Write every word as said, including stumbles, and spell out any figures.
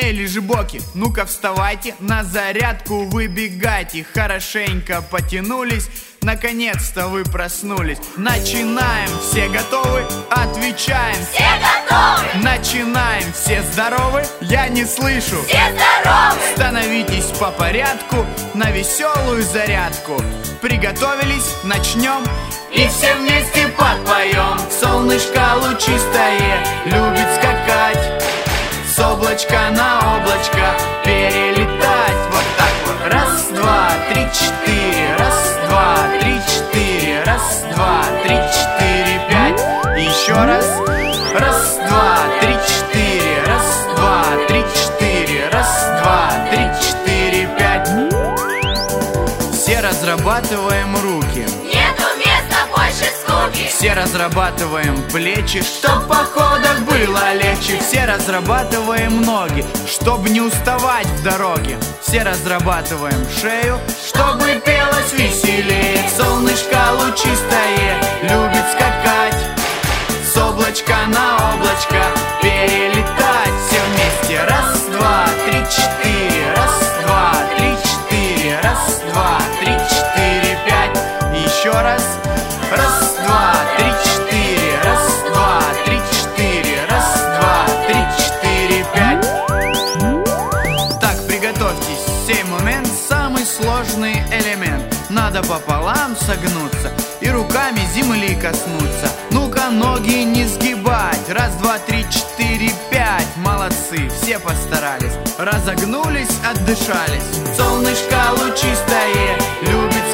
Эй, лежебоки, ну-ка вставайте, на зарядку выбегайте. Хорошенько потянулись, наконец-то вы проснулись. Начинаем, все готовы? Отвечаем. Все готовы! Начинаем, все здоровы? Я не слышу. Все здоровы! Становитесь по порядку на веселую зарядку. Приготовились, начнем. И все вместе подпоем. Солнышко лучистое любит скакать, с облачка на облачко перелетать. Вот так вот. Раз, два, три, четыре. Раз, два, три, четыре. Раз, два, три, четыре, пять. Еще раз. Раз, два, три, четыре. Раз, два, три, четыре. Раз, два, три, четыре, пять. Все разрабатываем руки. Нету места больше скуки. Все разрабатываем плечи, чтоб в походах было легче. Все разрабатываем ноги, чтоб не уставать в дороге. Все разрабатываем шею, чтобы пелось веселее. Солнышко лучистое любит скакать, с облачка на облачко перелетать. Все вместе. Раз, два, три, четыре. Раз, два, три, четыре. Раз, два, три, четыре, пять. Еще раз. Раз, два, три, четыре. Раз, два, три, четыре. Раз, два, три, четыре, пять. Так, приготовьтесь. Сей момент самый сложный элемент. Надо пополам согнуться и руками земли коснуться. Ну-ка, ноги не сгибать. Раз, два, три, четыре, пять. Молодцы, все постарались. Разогнулись, отдышались. Солнышко лучистое любит